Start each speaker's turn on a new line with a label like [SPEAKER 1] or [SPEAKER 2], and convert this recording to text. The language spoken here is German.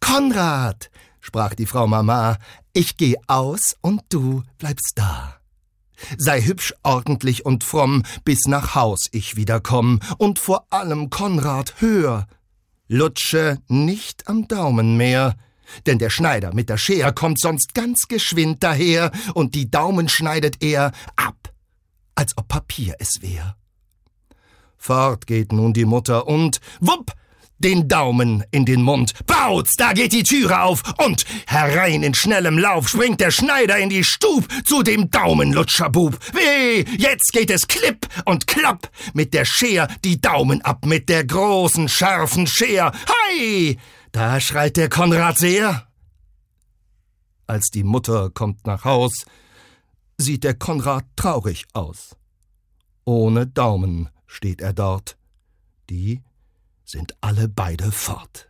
[SPEAKER 1] »Konrad«, sprach die Frau Mama, »ich geh aus und du bleibst da. Sei hübsch, ordentlich und fromm, bis nach Haus ich wieder komm. Und vor allem, Konrad, hör, lutsche nicht am Daumen mehr, denn der Schneider mit der Scher kommt sonst ganz geschwind daher, und die Daumen schneidet er ab, als ob Papier es wär.« Fort geht nun die Mutter und wupp, den Daumen in den Mund. Bautz, da geht die Türe auf und herein in schnellem Lauf springt der Schneider in die Stub zu dem Daumenlutscherbub. Weh, jetzt geht es klipp und klopp mit der Scher die Daumen ab mit der großen, scharfen Scher. Hei, da schreit der Konrad sehr. Als die Mutter kommt nach Haus, sieht der Konrad traurig aus. Ohne Daumen steht er dort. Die sind alle beide fort.